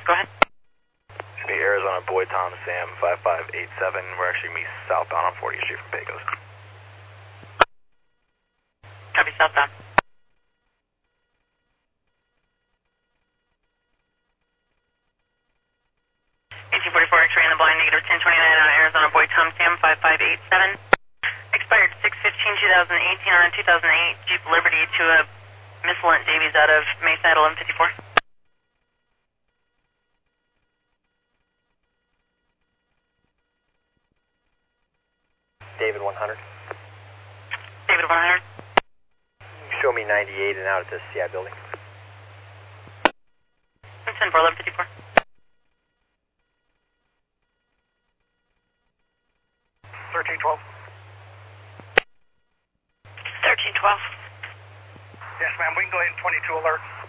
Go ahead. Should be Arizona Boy Tom Sam 5587. We're actually me southbound on 40th Street from Pecos. Copy, southbound. 1844 X-ray in the blind, negative 1029 on Arizona Boy Tom Sam 5587. Expired 6/15/2018 on a 2008 Jeep Liberty to a Missilent Davies out of Mesa at 1154. David 100. David 100. Show me 98 and out at the CI building. 10 for 1154. 1312. 1312. Yes, ma'am. We can go ahead and 22 alert.